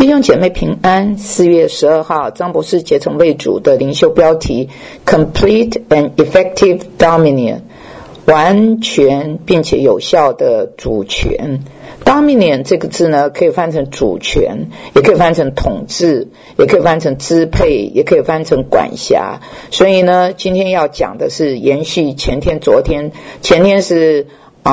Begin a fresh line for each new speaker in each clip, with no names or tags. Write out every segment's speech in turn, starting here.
弟兄姐妹平安。4月12号，张博士竭诚为主的灵修标题 Complete and Effective Dominion， 完全并且有效的主权。Dominion 这个字呢，可以翻成主权，也可以翻成统治，也可以翻成支配，也可以翻成管辖。所以呢，今天要讲的是延续前天是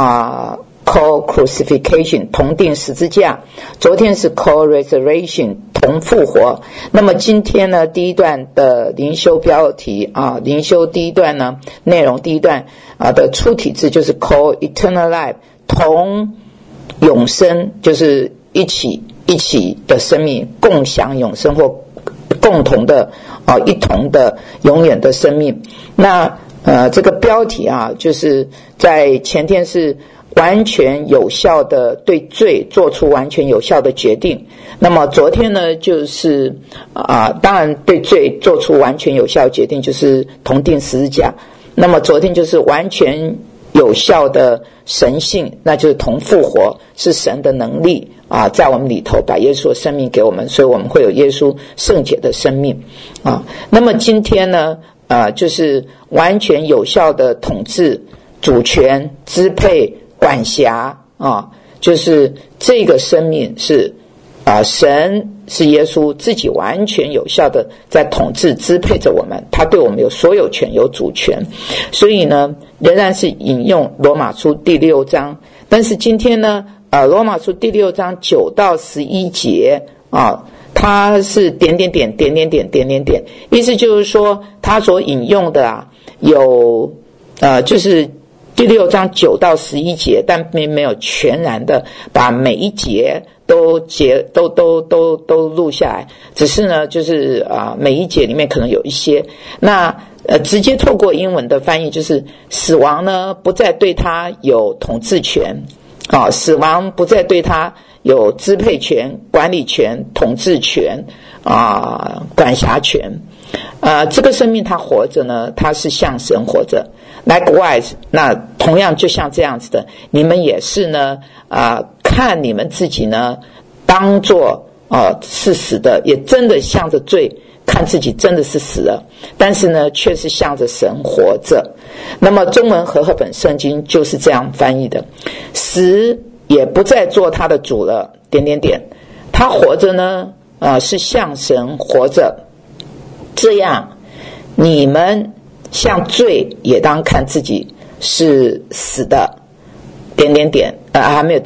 call crucifixion 同定十字架，昨天是 call resurrection 同复活。那么今天呢，第一段的灵修标题灵修第一段呢，内容第一段的出体字就是 call eternal life 同永生，就是一起的生命，共享永生或共同的一同的永远的生命。那这个标题就是在前天是完全有效的对罪做出完全有效的决定。那么昨天呢，就是当然对罪做出完全有效的决定就是同定十字架。那么昨天就是完全有效的神性，那就是同复活，是神的能力在我们里头把耶稣的生命给我们，所以我们会有耶稣圣洁的生命那么今天呢就是完全有效的统治、主权、支配、管辖就是这个生命是神是耶稣自己完全有效的在统治支配着我们，他对我们有所有权有主权。所以呢仍然是引用罗马书第6章，但是今天呢罗马书第6章9到11节它是点，意思就是说他所引用的有就是第6章9到11节，但并没有全然的把每一节都录下来，只是呢就是每一节里面可能有一些，那直接透过英文的翻译就是死亡呢不再对他有统治权死亡不再对他有支配权、管理权、统治权管辖权这个生命他活着呢，他是向神活着。Likewise， 那同样就像这样子的，你们也是呢看你们自己呢当作是死的，也真的向着罪看自己真的是死了，但是呢却是向着神活着。那么中文和合本圣经就是这样翻译的，死也不再做他的主了，他活着呢是向神活着。这样你们像罪也当看自己是死的，还没有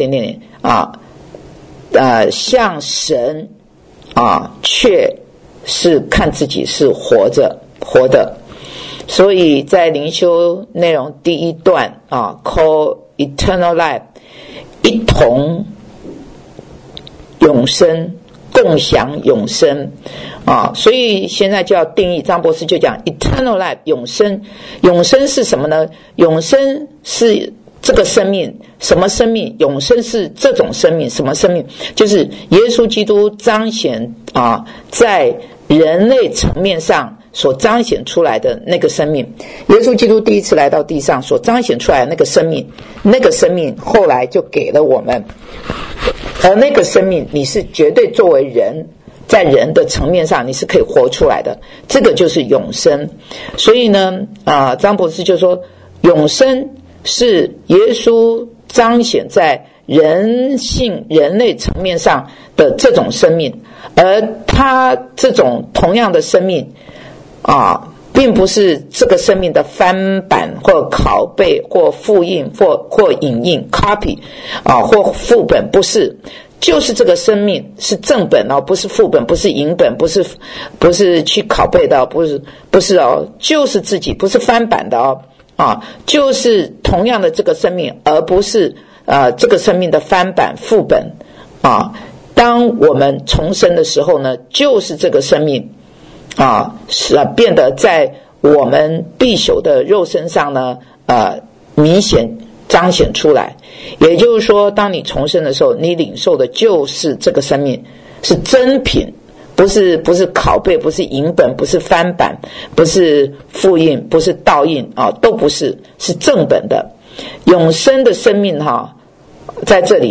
像神却是看自己是活的。所以在灵修内容第一段call eternal life 一同永生，共享永生所以现在就要定义，张博士就讲 eternal life 永生是什么呢？永生是这个生命，什么生命？永生是这种生命，什么生命？就是耶稣基督彰显在人类层面上所彰显出来的那个生命。耶稣基督第一次来到地上所彰显出来的那个生命后来就给了我们，而那个生命你是绝对作为人，在人的层面上你是可以活出来的，这个就是永生。所以呢张博士就说永生是耶稣彰显在人类层面上的这种生命，而他这种同样的生命并不是这个生命的翻版或拷贝或复印或影印 copy 或副本，不是，就是这个生命是正本不是副本，不是影本，不是去拷贝的不是就是自己，不是翻版的就是同样的这个生命，而不是这个生命的翻版副本当我们重生的时候呢，就是这个生命变得在我们必朽的肉身上呢明显彰显出来。也就是说当你重生的时候，你领受的就是这个生命，是真品，不是拷贝，不是影本，不是翻版，不是复印，不是倒印都不是，是正本的永生的生命在这里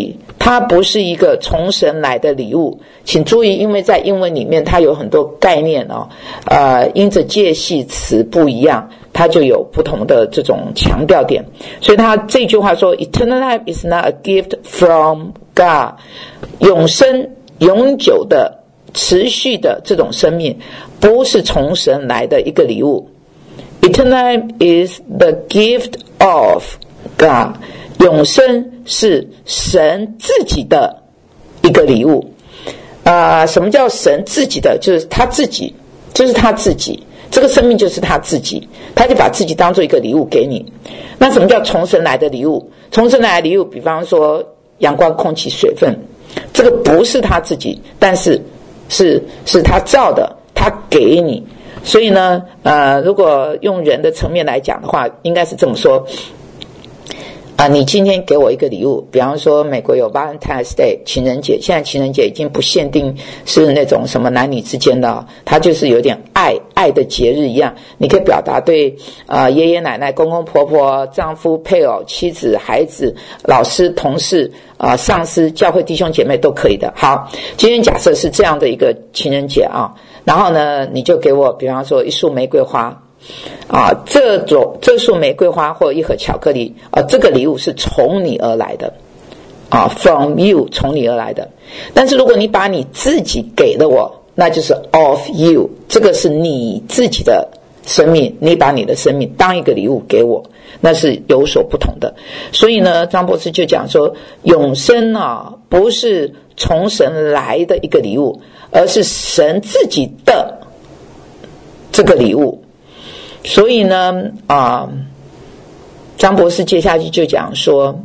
它不是一个从神来的礼物。请注意，因为在英文里面它有很多概念因着介系词不一样，它就有不同的这种强调点。所以他这句话说 Eternal life is not a gift from God， 永生永久的持续的这种生命不是从神来的一个礼物。 Eternal life is the gift of God， 永生是神自己的一个礼物。什么叫神自己的？就是他自己，就是他自己，这个生命就是他自己，他就把自己当做一个礼物给你。那什么叫从神来的礼物？从神来的礼物，比方说阳光、空气、水分，这个不是他自己，但是是他造的，他给你。所以呢，如果用人的层面来讲的话，应该是这么说。你今天给我一个礼物，比方说美国有 Valentine's Day 情人节，现在情人节已经不限定是那种什么男女之间的，它就是有点爱的节日一样，你可以表达对爷爷奶奶、公公婆婆、丈夫、配偶、妻子、孩子、老师、同事上司、教会弟兄姐妹都可以的。好，今天假设是这样的一个情人节然后呢，你就给我比方说一束玫瑰花这束玫瑰花或一盒巧克力这个礼物是从你而来的from you， 从你而来的。但是如果你把你自己给了我，那就是 of you， 这个是你自己的生命，你把你的生命当一个礼物给我，那是有所不同的。所以呢，张博士就讲说，永生不是从神来的一个礼物，而是神自己的这个礼物。所以呢张博士接下去就讲说，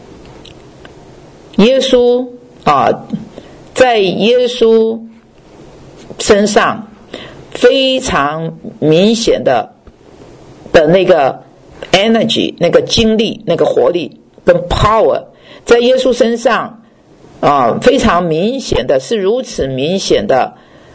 耶稣在耶稣身上非常明显的那个 energy， 那个精力，那个活力跟 power， 在耶稣身上非常明显的，是如此明显的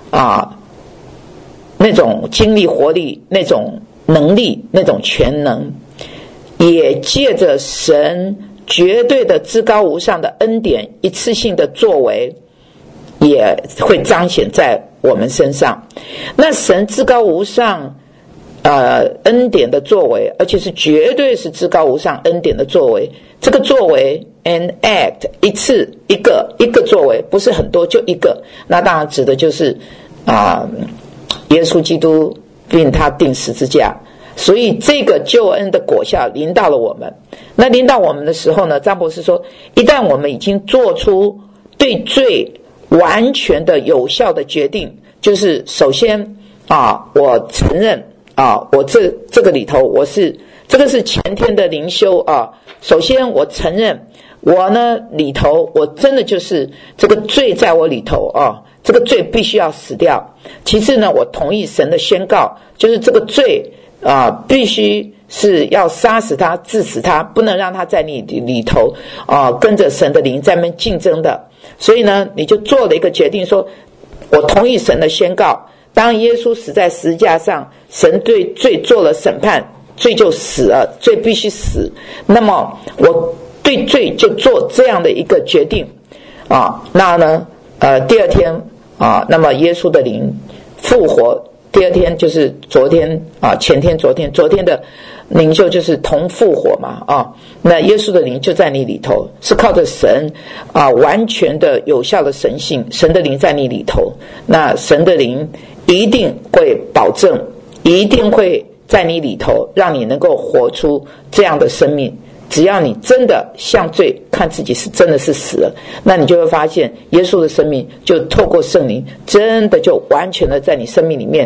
那种精力活力，那种能力，那种全能，也借着神绝对的至高无上的恩典一次性的作为，也会彰显在我们身上。那神至高无上恩典的作为，而且是绝对是至高无上恩典的作为，这个作为 an act， 一次一个作为，不是很多，就一个。那当然指的就是耶稣基督并他钉十字架，所以这个救恩的果效临到了我们。那临到我们的时候呢，张博士说，一旦我们已经做出对罪完全的有效的决定，就是首先我承认我这个里头这个是前天的灵修首先我承认我呢里头我真的就是这个罪在我里头这个罪必须要死掉。其次呢，我同意神的宣告，就是这个罪必须是要杀死他，治死他，不能让他在你里头跟着神的灵在那边竞争的。所以呢，你就做了一个决定，说我同意神的宣告，当耶稣死在十字架上，神对罪做了审判，罪就死了，罪必须死。那么我对罪就做这样的一个决定那呢第二天那么耶稣的灵复活，第二天就是昨天前天昨天的灵修就是同复活嘛那耶稣的灵就在你里头，是靠着神完全的有效的神性，神的灵在你里头，那神的灵一定会保证，一定会在你里头让你能够活出这样的生命。只要你真的向罪看自己是真的是死了，那你就会发现耶稣的生命就透过圣灵真的就完全的在你生命里面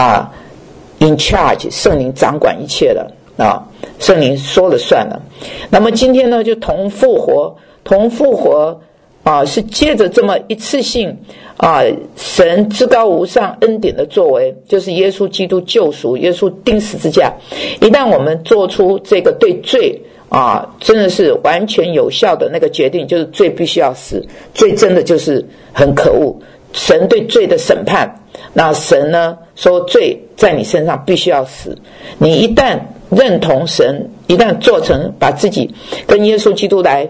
in charge， 圣灵掌管一切了圣灵说了算了。那么今天呢，就同复活是借着这么一次性神至高无上恩典的作为，就是耶稣基督救赎，耶稣钉十字架。一旦我们做出这个对罪真的是完全有效的那个决定，就是罪必须要死，罪真的就是很可恶，神对罪的审判，那神呢说罪在你身上必须要死。你一旦认同神，一旦做成把自己跟耶稣基督来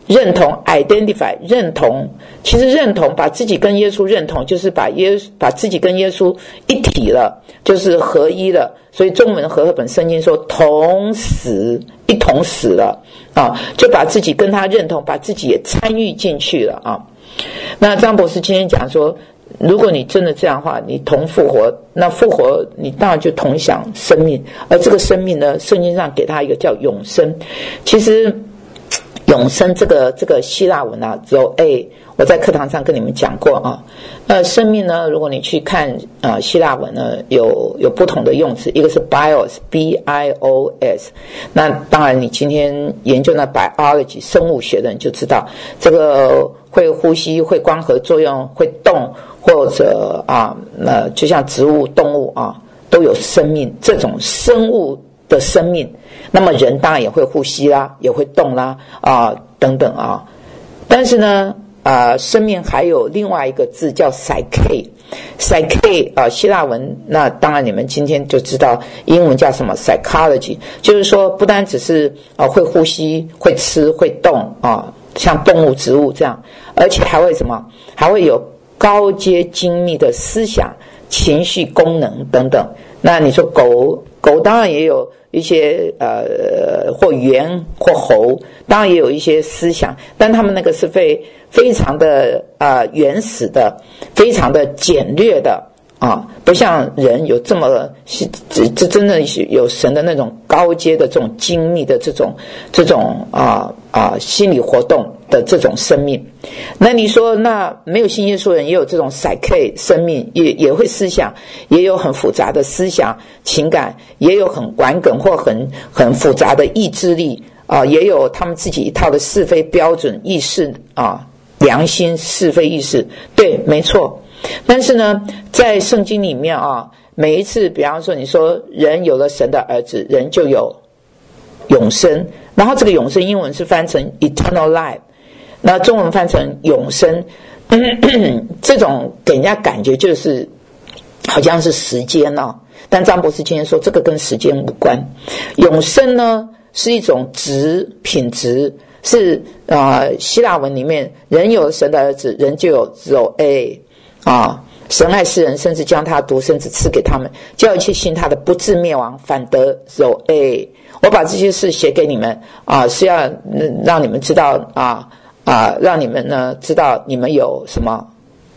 认同 identify 认同，其实认同把自己跟耶稣认同，就是把自己跟耶稣一体了，就是合一了。所以中文和合本圣经说同死，一同死了啊，就把自己跟他认同，把自己也参与进去了啊。那张博士今天讲说，如果你真的这样的话，你同复活，那复活你当然就同享生命，而这个生命呢，圣经上给他一个叫永生。其实永生这个希腊文啊 Zoe， 我在课堂上跟你们讲过啊。生命呢，如果你去看希腊文呢，有不同的用词，一个是 bios B-I-O-S， 那当然你今天研究那 biology 生物学的人就知道，这个会呼吸、会光合作用、会动，或者就像植物、动物啊都有生命，这种生物的生命。那么人当然也会呼吸啦，也会动啦等等啊。但是呢生命还有另外一个字叫 psyche 希腊文，那当然你们今天就知道英文叫什么 psychology， 就是说不单只是会呼吸、会吃、会动像动物、植物这样，而且还会什么？还会有高阶精密的思想、情绪、功能等等。那你说狗当然也有一些或猿或猴，当然也有一些思想，但他们那个是非常的原始的，非常的简略的不像人有这么这真的有神的那种高阶的这种精密的这种心理活动的这种生命。那你说那没有信耶稣人也有这种 psyche 生命，也会思想，也有很复杂的思想情感，也有很顽梗或很复杂的意志力也有他们自己一套的是非标准意识良心是非意识，对，没错。但是呢，在圣经里面每一次比方说你说人有了神的儿子，人就有永生，然后这个永生英文是翻成 eternal life， 那中文翻成永生这种给人家感觉就是好像是时间但张博士今天说这个跟时间无关。永生呢是一种品质，是希腊文里面人有神的儿子，人就有 Zoe神爱世人，甚至将他独生子赐给他们，叫一切信他的不至灭亡，反得 Zoe。 我把这些事写给你们是要让你们知道让你们呢知道你们有什么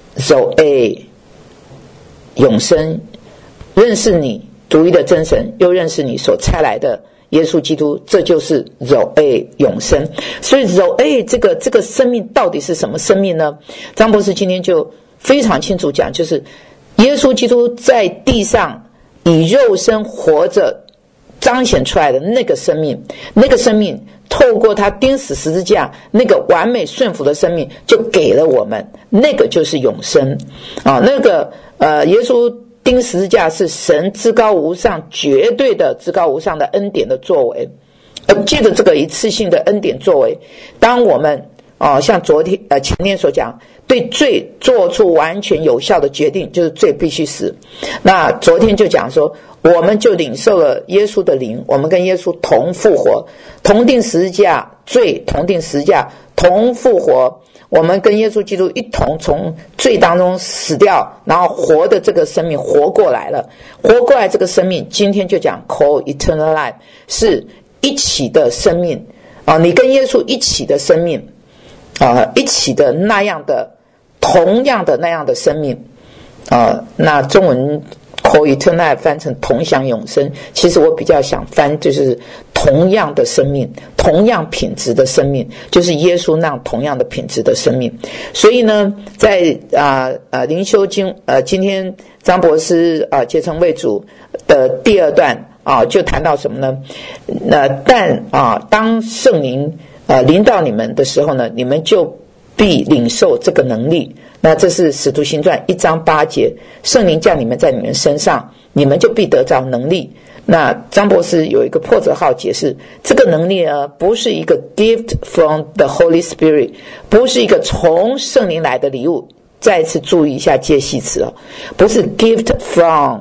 Zoe 永生，认识你独一的真神，又认识你所差来的耶稣基督，这就是 Zoe 永生。所以 Zoe 这个生命到底是什么生命呢？张博士今天就非常清楚讲，就是耶稣基督在地上以肉身活着彰显出来的那个生命，那个生命透过他钉死十字架那个完美顺服的生命就给了我们，那个就是永生那个耶稣钉十字架是神至高无上绝对的至高无上的恩典的作为，借着这个一次性的恩典作为，当我们像前天所讲，对罪做出完全有效的决定，就是罪必须死。那昨天就讲说，我们就领受了耶稣的灵，我们跟耶稣同复活，同定十字架，罪同定十字架，同复活。我们跟耶稣基督一同从罪当中死掉，然后活的这个生命活过来了。活过来这个生命，今天就讲 call eternal life， 是一起的生命你跟耶稣一起的生命一起的那样的同样的那样的生命那中文 call eternal life 翻成同享永生，其实我比较想翻就是同样的生命，同样品质的生命，就是耶稣那样同样的品质的生命。所以呢，在灵修经今天张博士结成为主的第二段就谈到什么呢？但当圣灵临到你们的时候呢，你们就必领受这个能力。那这是使徒行传1章8节，圣灵降你们在你们身上，你们就必得着能力。那张博士有一个破折号解释，这个能力呢，不是一个 gift from the Holy Spirit， 不是一个从圣灵来的礼物。再次注意一下介系词不是 gift from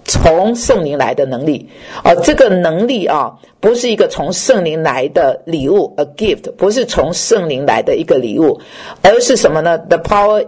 从圣灵来的能力。这个能力啊，不是一个从圣灵来的礼物 ，a gift， 不是从圣灵来的一个礼物，而是什么呢 ？The power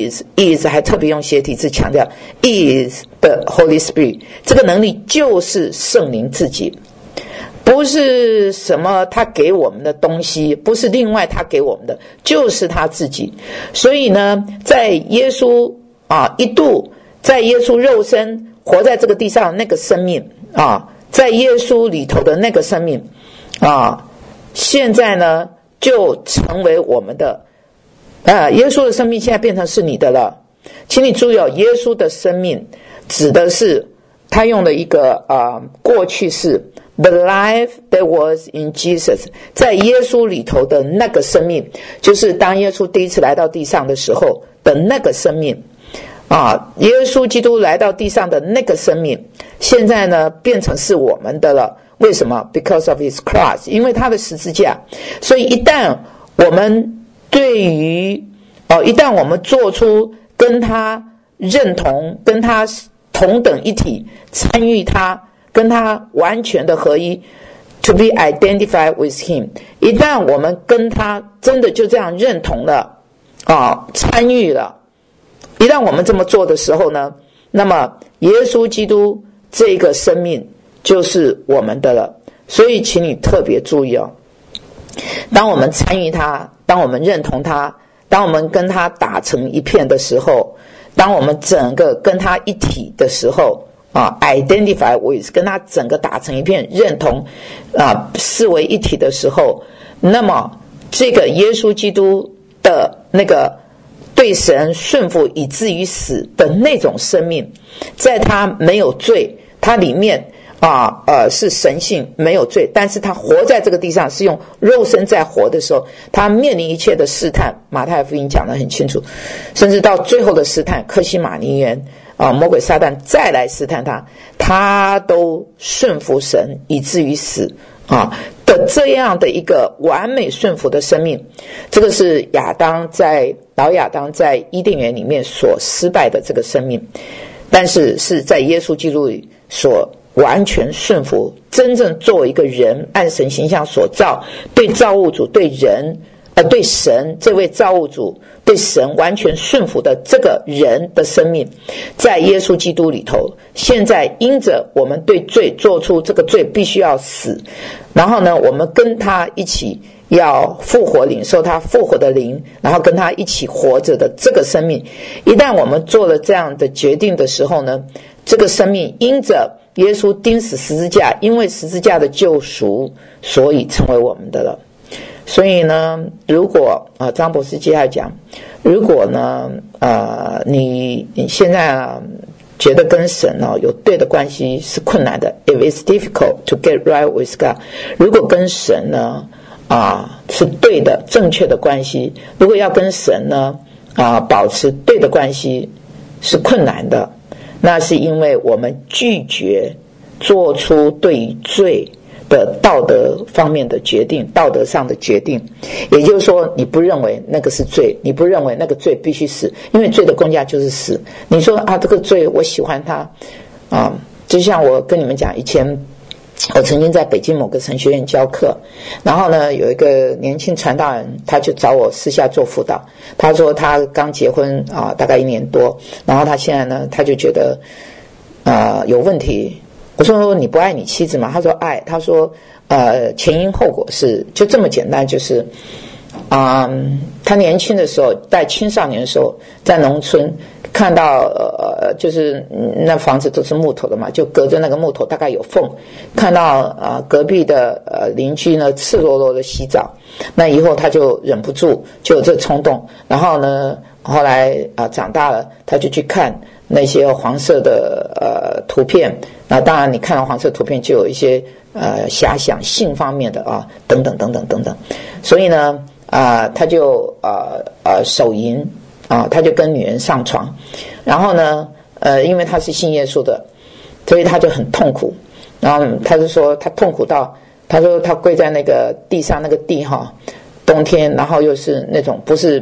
is 还特别用斜体字强调 is the Holy Spirit， 这个能力就是圣灵自己。不是什么他给我们的东西，不是另外他给我们的，就是他自己。所以呢，在耶稣一度在耶稣肉身活在这个地上那个生命在耶稣里头的那个生命现在呢就成为我们的耶稣的生命现在变成是你的了。请你注意耶稣的生命指的是他用的一个过去式The life that was in Jesus， 在耶稣里头的那个生命，就是当耶稣第一次来到地上的时候的那个生命耶稣基督来到地上的那个生命，现在呢变成是我们的了。为什么 ？Because of his cross， 因为他的十字架。所以一旦我们一旦我们做出跟他认同、跟他同等一体、参与他。跟他完全的合一 to be identified with him， 一旦我们跟他真的就这样认同了参与了，一旦我们这么做的时候呢，那么耶稣基督这个生命就是我们的了。所以请你特别注意当我们参与他，当我们认同他，当我们跟他打成一片的时候，当我们整个跟他一体的时候identify with 跟他整个打成一片认同视为一体的时候，那么这个耶稣基督的那个对神顺服以至于死的那种生命，在他没有罪，他里面是神性没有罪，但是他活在这个地上是用肉身在活的时候，他面临一切的试探，马太福音讲得很清楚，甚至到最后的试探客西马尼园魔鬼撒旦再来试探他都顺服神以至于死的这样的一个完美顺服的生命。这个是老亚当在伊甸园里面所失败的这个生命，但是是在耶稣基督里所完全顺服，真正作为一个人按神形象所造，对造物主对人对神这位造物主对神完全顺服的这个人的生命，在耶稣基督里头，现在因着我们对罪做出这个罪必须要死，然后呢我们跟他一起要复活，领受他复活的灵，然后跟他一起活着的这个生命，一旦我们做了这样的决定的时候呢，这个生命因着耶稣钉死十字架，因为十字架的救赎，所以成为我们的了。所以呢，如果张博士接下来讲，如果呢你现在觉得跟神有对的关系是困难的 ，if it's difficult to get right with God， 如果跟神呢是对的正确的关系，如果要跟神呢保持对的关系是困难的，那是因为我们拒绝做出对于罪的道德方面的决定，道德上的决定，也就是说你不认为那个是罪，你不认为那个罪必须死，因为罪的公价就是死。你说这个罪我喜欢它就像我跟你们讲，以前我曾经在北京某个神学院教课，然后呢有一个年轻传道人，他就找我私下做辅导，他说他刚结婚大概1年多，然后他现在呢他就觉得有问题。我说你不爱你妻子吗？他说爱。他说前因后果是就这么简单，就是他年轻的时候在青少年的时候在农村看到就是那房子都是木头的嘛，就隔着那个木头大概有缝，看到隔壁的邻居呢赤裸裸的洗澡，那以后他就忍不住就有这冲动，然后呢后来长大了他就去看那些黄色的图片，那当然你看到黄色图片就有一些遐想性方面的等等等等等等，所以呢他就手淫他就跟女人上床，然后呢因为他是信耶稣的，所以他就很痛苦，然后他就说他痛苦到他说他跪在那个地上，那个地冬天，然后又是那种不是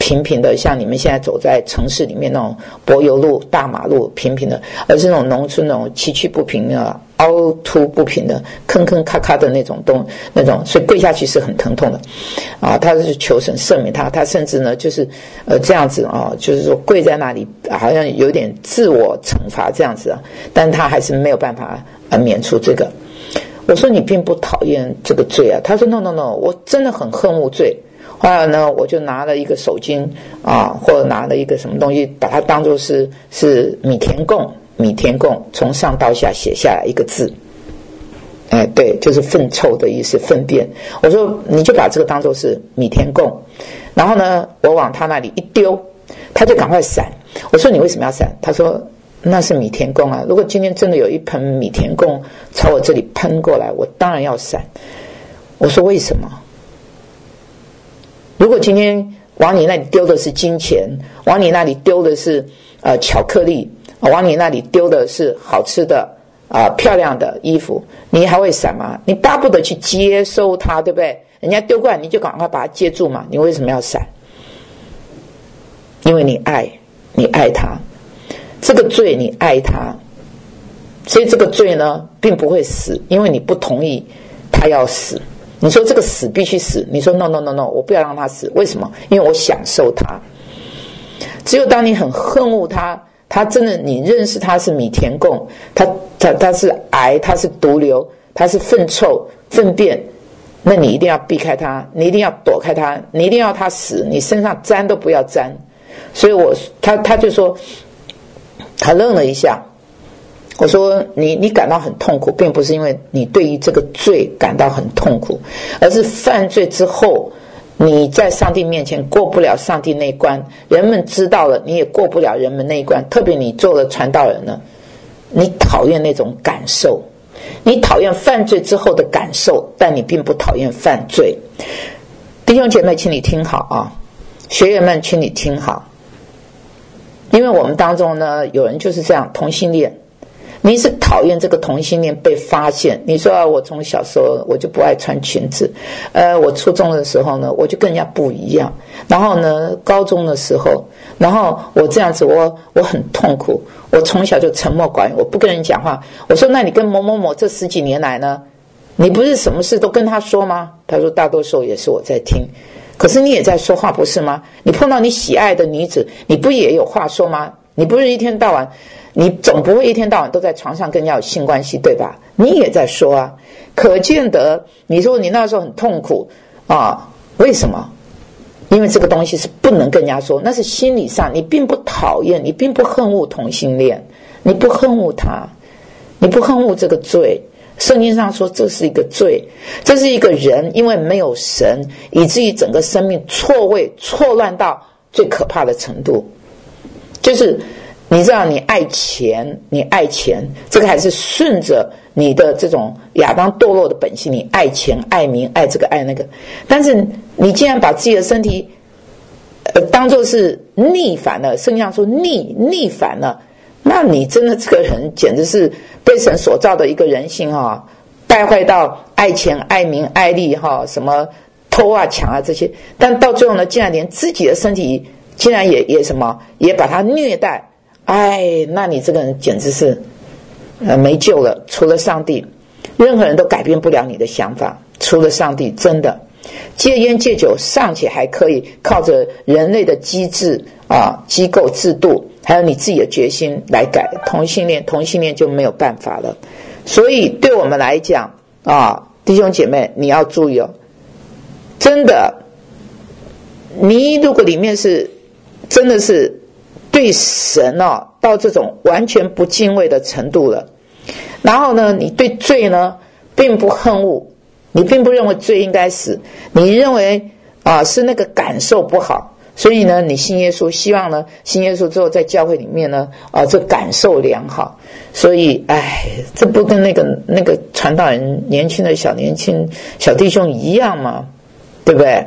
平平的，像你们现在走在城市里面那种柏油路、大马路平平的，而是那种农村那种崎岖不平的、凹凸不平的、坑坑咔咔的那种所以跪下去是很疼痛的啊。他是求神赦免他甚至呢就是这样子啊，就是说跪在那里好像有点自我惩罚这样子啊，但他还是没有办法免除这个。我说你并不讨厌这个罪啊，他说 no， 我真的很恨恶罪。后来呢，我就拿了一个手巾啊，或者拿了一个什么东西，把它当作是米田共，从上到下写下来一个字，对，就是粪臭的意思，粪便。我说你就把这个当作是米田共，然后呢，我往他那里一丢，他就赶快闪。我说你为什么要闪？他说那是米田共啊，如果今天真的有一盆米田共朝我这里喷过来，我当然要闪。我说为什么？如果今天往你那里丢的是金钱，往你那里丢的是巧克力，往你那里丢的是好吃的漂亮的衣服，你还会闪吗？你巴不得去接收它，对不对？人家丢过来你就赶快把它接住嘛，你为什么要闪？因为你爱它，这个罪你爱它，所以这个罪呢并不会死，因为你不同意它要死。你说这个死必须死，你说 no， 我不要让他死，为什么？因为我享受他。只有当你很恨恶他，他真的你认识他是米田共，他是癌，他是毒瘤，他是粪臭粪便，那你一定要避开他，你一定要躲开他，你一定要他死，你身上沾都不要沾。所以他就说，他愣了一下。我说你感到很痛苦，并不是因为你对于这个罪感到很痛苦，而是犯罪之后你在上帝面前过不了上帝那一关，人们知道了你也过不了人们那一关，特别你做了传道人了，你讨厌那种感受，你讨厌犯罪之后的感受，但你并不讨厌犯罪。弟兄姐妹请你听好啊，学员们请你听好，因为我们当中呢有人就是这样，同性恋，你是讨厌这个同性恋被发现。你说我从小时候我就不爱穿裙子，我初中的时候呢我就跟人家不一样，然后呢高中的时候，然后我这样子我很痛苦，我从小就沉默寡言，我不跟人讲话。我说那你跟某某某这10几年来呢，你不是什么事都跟他说吗？他说大多数也是我在听。可是你也在说话不是吗？你碰到你喜爱的女子，你不也有话说吗？你不是一天到晚，你总不会一天到晚都在床上跟人家有性关系，对吧？你也在说啊，可见得你说你那时候很痛苦啊，为什么？因为这个东西是不能跟人家说，那是心理上，你并不讨厌，你并不恨恶同性恋，你不恨恶他，你不恨恶这个罪。圣经上说这是一个罪，这是一个人因为没有神，以至于整个生命错位错乱到最可怕的程度。就是你知道你爱钱，这个还是顺着你的这种亚当堕落的本性，你爱钱爱名爱这个爱那个，但是你竟然把自己的身体当作是逆反了，圣经上说逆反了，那你真的这个人简直是被神所造的一个人性啊，败坏到爱钱爱名爱利什么偷啊抢啊这些，但到最后呢竟然连自己的身体竟然也什么也把他虐待，那你这个人简直是没救了，除了上帝任何人都改变不了你的想法，除了上帝。真的戒烟戒酒尚且还可以靠着人类的机制机构制度还有你自己的决心来改，同性恋就没有办法了。所以对我们来讲弟兄姐妹你要注意真的你如果里面是真的是对神到这种完全不敬畏的程度了，然后呢你对罪呢并不恨恶，你并不认为罪应该死，你认为是那个感受不好，所以呢你信耶稣，希望呢信耶稣之后在教会里面呢这感受良好。所以这不跟那个传道人年轻的小弟兄一样吗？对不对？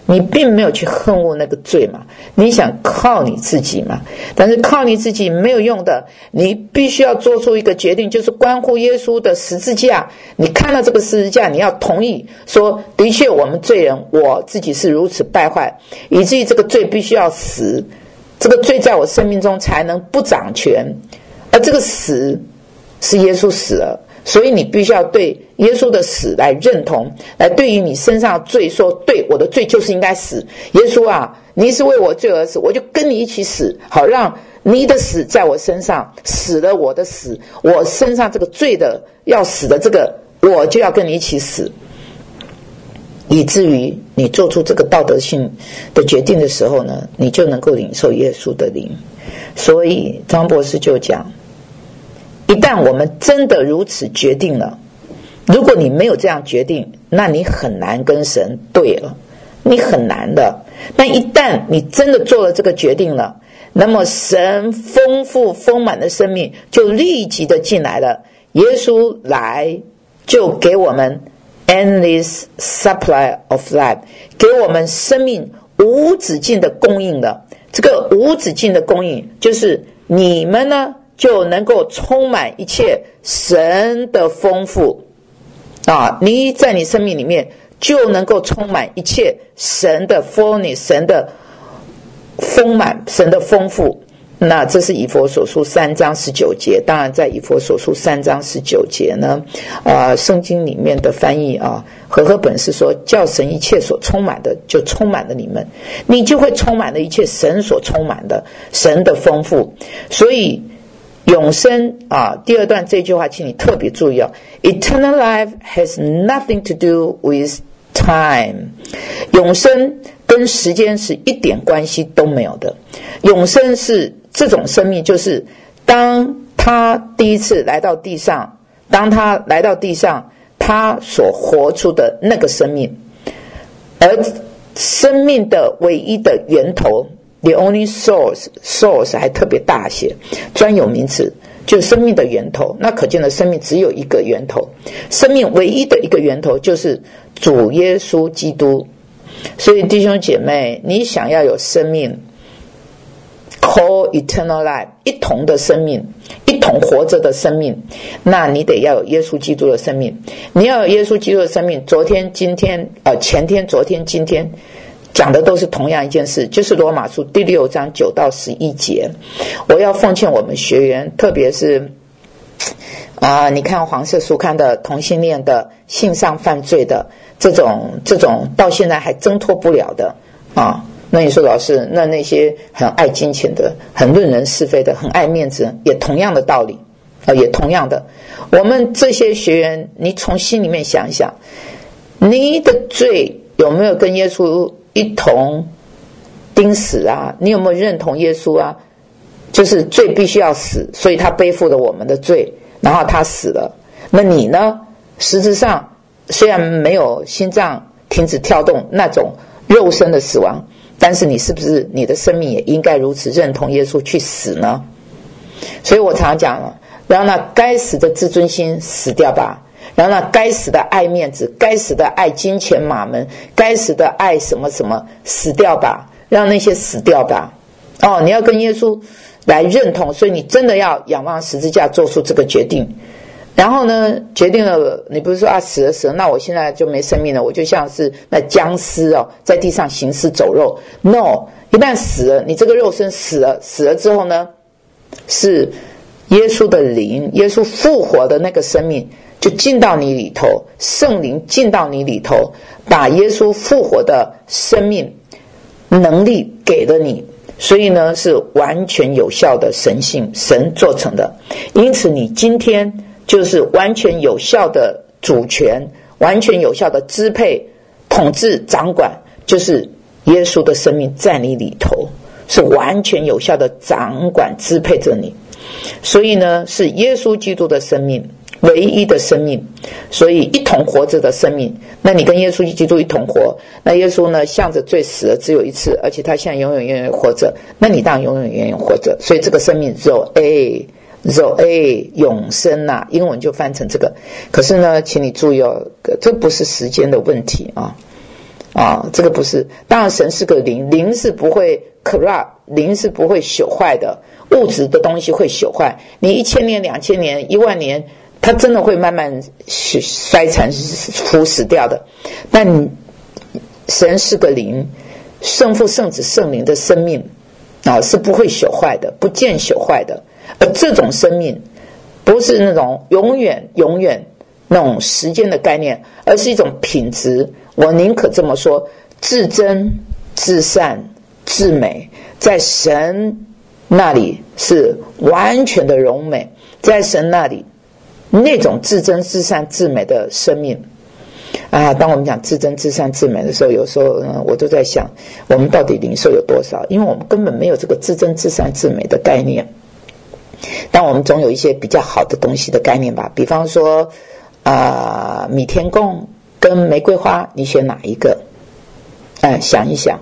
你并没有去恨恶那个罪嘛，你想靠你自己嘛，但是靠你自己没有用的，你必须要做出一个决定，就是关乎耶稣的十字架。你看到这个十字架，你要同意说，的确我们罪人，我自己是如此败坏，以至于这个罪必须要死，这个罪在我生命中才能不掌权，而这个死是耶稣死了，所以你必须要对耶稣的死来认同，来对于你身上的罪说，对，我的罪就是应该死。耶稣啊，你是为我罪而死，我就跟你一起死，好让你的死在我身上，死了我的死，我身上这个罪的要死的这个，我就要跟你一起死。以至于你做出这个道德性的决定的时候呢，你就能够领受耶稣的灵。所以张博士就讲，一旦我们真的如此决定了，如果你没有这样决定，那你很难跟神对了，你很难的。但一旦你真的做了这个决定了，那么神丰富丰满的生命就立即的进来了。耶稣来就给我们 endless supply of life， 给我们生命无止境的供应了。这个无止境的供应就是你们呢就能够充满一切神的丰富啊！你在你生命里面就能够充满一切神的 fullness， 神的丰满，神的丰富。那这是以弗所书3章19节。当然在以弗所书3章19节呢，圣经里面的翻译啊，和合本是说，叫神一切所充满的就充满了你们，你就会充满了一切神所充满的，神的丰富。所以永生啊，第二段这句话请你特别注意啊 ，Eternal life has nothing to do with time。永生跟时间是一点关系都没有的。永生是这种生命，就是当他第一次来到地上，他所活出的那个生命，而生命的唯一的源头 The only source 还特别大写，专有名词，就是生命的源头。那可见的生命只有一个源头，生命唯一的一个源头就是主耶稣基督。所以弟兄姐妹，你想要有生命 call eternal life， 一同的生命，一同活着的生命，那你得要有耶稣基督的生命。你要有耶稣基督的生命，昨天今天前天昨天今天讲的都是同样一件事，就是罗马书第6章9到11节。我要奉劝我们学员，特别是你看黄色书刊的同性恋的性上犯罪的这种到现在还挣脱不了的啊，那你说老师，那些很爱金钱的，很论人是非的，很爱面子，也同样的道理也同样的。我们这些学员，你从心里面想一想，你的罪有没有跟耶稣一同钉死啊？你有没有认同耶稣啊？就是罪必须要死，所以他背负了我们的罪，然后他死了。那你呢？实质上虽然没有心脏停止跳动那种肉身的死亡，但是你是不是你的生命也应该如此认同耶稣去死呢？所以我常讲了，让那该死的自尊心死掉吧，让那该死的爱面子，该死的爱金钱马门，该死的爱什么什么死掉吧，让那些死掉吧。你要跟耶稣来认同，所以你真的要仰望十字架，做出这个决定。然后呢，决定了，你不是说死了，那我现在就没生命了，我就像是那僵尸在地上行尸走肉。No， 一旦死了，你这个肉身死了之后呢，是耶稣的灵，耶稣复活的那个生命就进到你里头，圣灵进到你里头，把耶稣复活的生命能力给了你。所以呢，是完全有效的神性，神做成的。因此你今天就是完全有效的主权，完全有效的支配、统治、掌管，就是耶稣的生命在你里头，是完全有效的掌管支配着你。所以呢，是耶稣基督的生命，唯一的生命，所以一同活着的生命。那你跟耶稣基督一同活，那耶稣呢，向着罪死了只有一次，而且他现在永远永远活着，那你当然永远永远活着。所以这个生命Zoe 永生啊，英文就翻成这个。可是呢，请你注意这不是时间的问题这个不是。当然神是个灵，灵是不会 corrupt， 灵是不会朽坏的，物质的东西会朽坏，你1000年2000年10000年它真的会慢慢衰残腐死掉的。但神是个灵，圣父圣子圣灵的生命是不会朽坏的，不见朽坏的。而这种生命不是那种永远那种时间的概念，而是一种品质。我宁可这么说，至真至善至美，在神那里是完全的荣美，在神那里那种至真至善至美的生命当我们讲至真至善至美的时候，有时候我都在想，我们到底领受有多少？因为我们根本没有这个至真至善至美的概念，但我们总有一些比较好的东西的概念吧。比方说米田共跟玫瑰花，你选哪一个？想一想，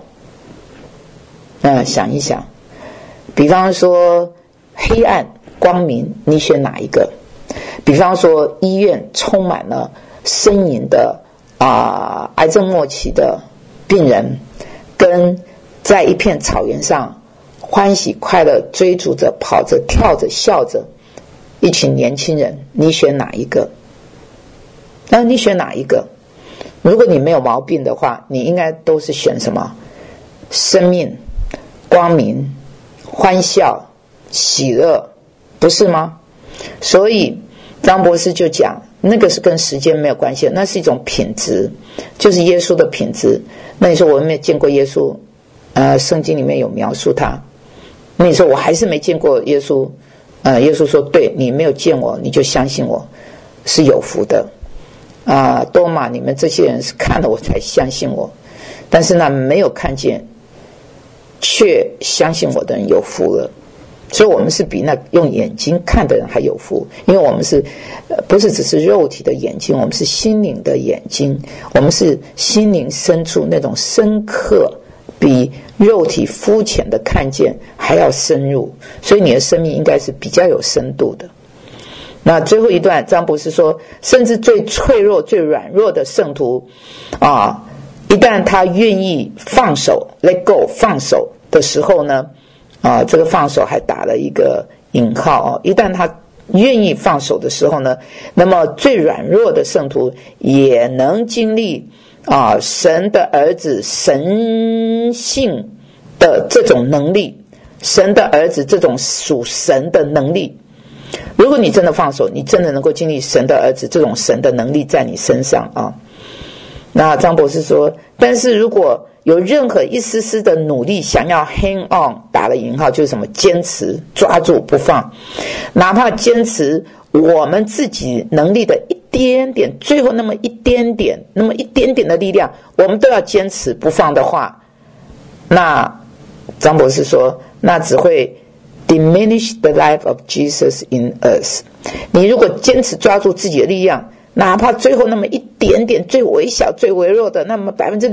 想一想。比方说黑暗光明，你选哪一个？比方说医院充满了呻吟的癌症末期的病人，跟在一片草原上欢喜快乐追逐着跑着跳着笑着一群年轻人，你选哪一个？你选哪一个？如果你没有毛病的话，你应该都是选什么？生命、光明、欢笑、喜乐，不是吗？所以张博士就讲，那个是跟时间没有关系，那是一种品质，就是耶稣的品质。那你说我没有见过耶稣，圣经里面有描述他，那你说我还是没见过耶稣，耶稣说对，你没有见我，你就相信我，是有福的。多玛，你们这些人是看了我才相信我，但是呢，没有看见却相信我的人有福了。所以我们是比那用眼睛看的人还有福，因为我们是不是只是肉体的眼睛，我们是心灵的眼睛，我们是心灵深处那种深刻，比肉体肤浅的看见还要深入，所以你的生命应该是比较有深度的。那最后一段，张博士说，甚至最脆弱最软弱的圣徒一旦他愿意放手 let go 放手的时候呢，这个放手还打了一个引号一旦他愿意放手的时候呢，那么最软弱的圣徒也能经历神的儿子神性的这种能力，神的儿子这种属神的能力。如果你真的放手，你真的能够经历神的儿子这种神的能力在你身上那张博士说，但是如果有任何一丝丝的努力想要 hang on 打了引号，就是什么坚持抓住不放，哪怕坚持我们自己能力的一点点，最后那么一点点的力量，我们都要坚持不放的话，那张博士说，那只会diminish the life of Jesus in us。 你如果坚持抓住自己的力量，哪怕最后那么一点点最微小最微弱的那么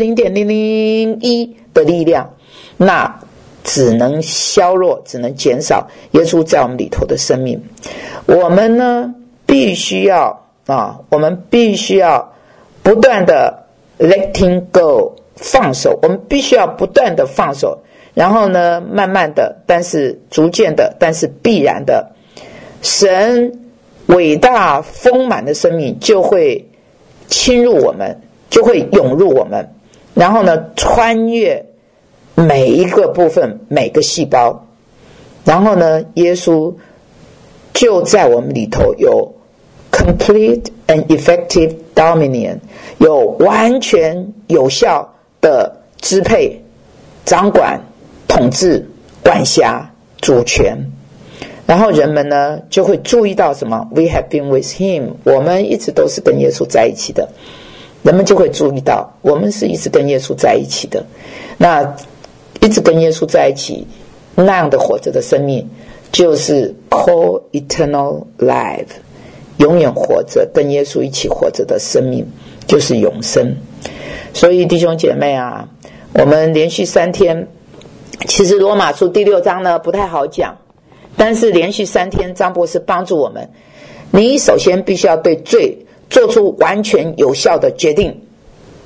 0.001% 的力量，那只能削弱，只能减少耶稣在我们里头的生命。我们呢必须要不断的 letting go 放手，我们必须要不断的放手，然后呢慢慢的，但是逐渐的，但是必然的，神伟大丰满的生命就会侵入我们，就会涌入我们，然后呢穿越每一个部分每个细胞，然后呢耶稣就在我们里头有 complete and effective dominion， 有完全有效的支配掌管统治管辖主权，然后人们呢就会注意到什么 We have been with him， 我们一直都是跟耶稣在一起的，人们就会注意到我们是一直跟耶稣在一起的。那一直跟耶稣在一起那样的活着的生命就是 call eternal life， 永远活着跟耶稣一起活着的生命就是永生。所以弟兄姐妹啊，我们连续3天，其实罗马书第6章呢不太好讲，但是连续3天张博士帮助我们，你首先必须要对罪做出完全有效的决定，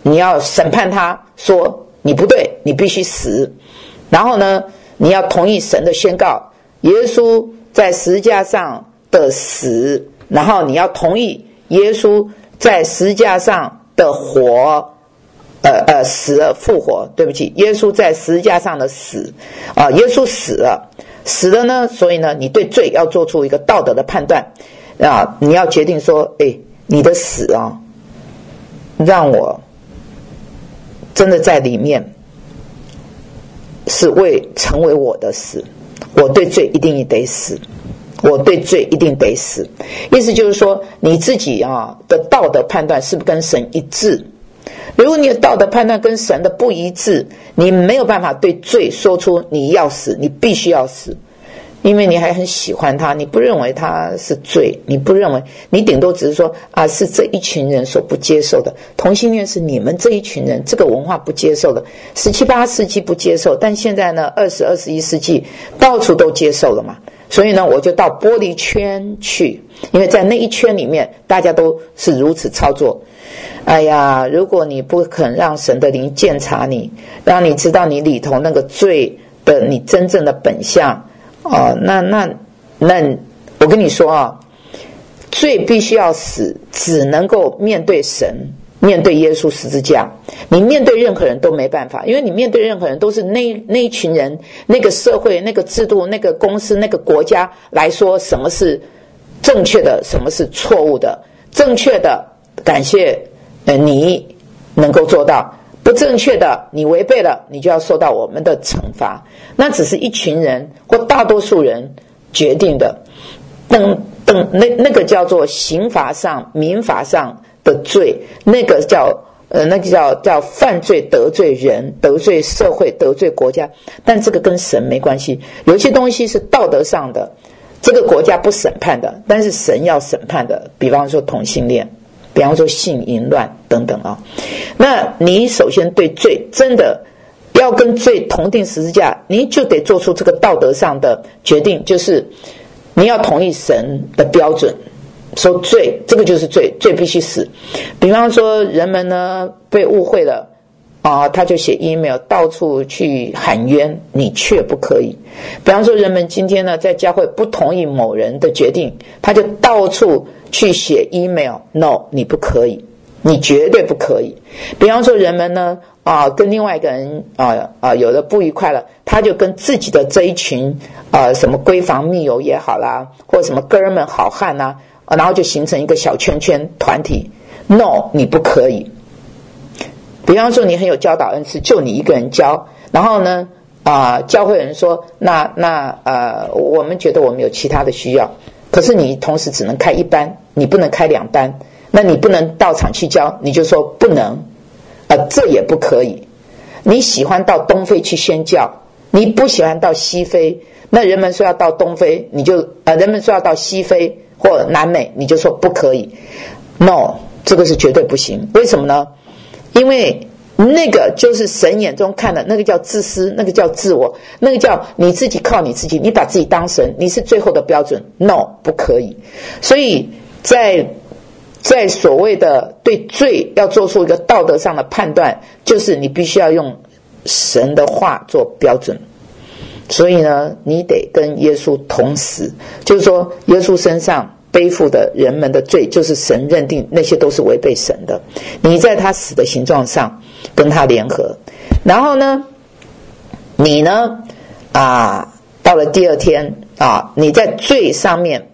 你要审判他，说你不对，你必须死。然后呢，你要同意神的宣告，耶稣在十字架上的死，然后你要同意耶稣在十字架上的活，死了复活。对不起，耶稣在十字架上的死，耶稣死了呢，所以呢，你对罪要做出一个道德的判断你要决定说，你的死让我真的在里面是成为我的死，我对罪一定得死，我对罪一定得死。意思就是说，你自己的道德判断是不是跟神一致？如果你的道德判断跟神的不一致，你没有办法对罪说出你要死，你必须要死，因为你还很喜欢他，你不认为他是罪，你不认为，你顶多只是说是这一群人所不接受的，同性恋是你们这一群人这个文化不接受的，17、18世纪不接受，但现在呢20、21世纪到处都接受了嘛。所以呢，我就到玻璃圈去，因为在那一圈里面大家都是如此操作。如果你不肯让神的灵鉴察你，让你知道你里头那个罪的你真正的本相那我跟你说罪必须要死，只能够面对神，面对耶稣十字架。你面对任何人都没办法，因为你面对任何人都是那一群人，那个社会，那个制度，那个公司，那个国家来说什么是正确的，什么是错误的。正确的感谢你能够做到，不正确的你违背了，你就要受到我们的惩罚。那只是一群人或大多数人决定的。那个叫做刑罚上民法上的罪，那个叫犯罪，得罪人，得罪社会，得罪国家。但这个跟神没关系，有些东西是道德上的，这个国家不审判的，但是神要审判的，比方说同性恋，比方说性淫乱等等那你首先对罪真的要跟罪同定十字架，你就得做出这个道德上的决定，就是你要同意神的标准，说罪这个就是罪，罪必须死。比方说人们呢被误会了他就写 email 到处去喊冤，你却不可以。比方说人们今天呢在教会不同意某人的决定，他就到处去写 email， no， 你不可以，你绝对不可以。比方说人们呢跟另外一个人有了不愉快了，他就跟自己的这一群什么闺房密友也好啦，或者什么哥们好汉然后就形成一个小圈圈团体， no， 你不可以。比方说你很有教导恩赐，就你一个人教，然后呢教会人说我们觉得我们有其他的需要，可是你同时只能开1班，你不能开2班，那你不能到场去教，你就说不能这也不可以。你喜欢到东非去宣教，你不喜欢到西非，那人们说要到东非，你就人们说要到西非或南美，你就说不可以。 no， 这个是绝对不行。为什么呢？因为那个就是神眼中看的，那个叫自私，那个叫自我，那个叫你自己靠你自己，你把自己当神，你是最后的标准。 no， 不可以。所以在所谓的对罪要做出一个道德上的判断，就是你必须要用神的话做标准。所以呢，你得跟耶稣同死，就是说耶稣身上背负的人们的罪，就是神认定那些都是违背神的，你在他死的形状上跟他联合。然后呢，你呢到了第2天你在罪上面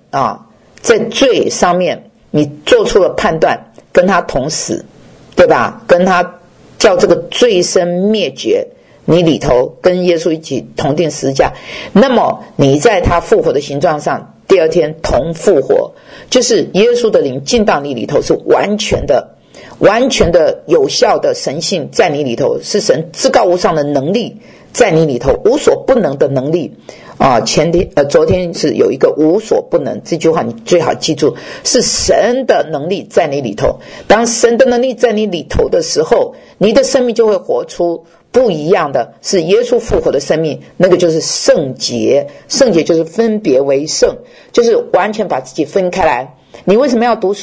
你做出了判断，跟他同死，对吧？跟他叫这个罪身灭绝，你里头跟耶稣一起同定十字架，那么你在他复活的形状上第2天同复活，就是耶稣的灵进到你里头，是完全的有效的神性在你里头，是神至高无上的能力在你里头，无所不能的能力昨天是有一个无所不能，这句话你最好记住，是神的能力在你里头。当神的能力在你里头的时候，你的生命就会活出不一样的，是耶稣复活的生命，那个就是圣洁。圣洁就是分别为圣，就是完全把自己分开来。你为什么要读书？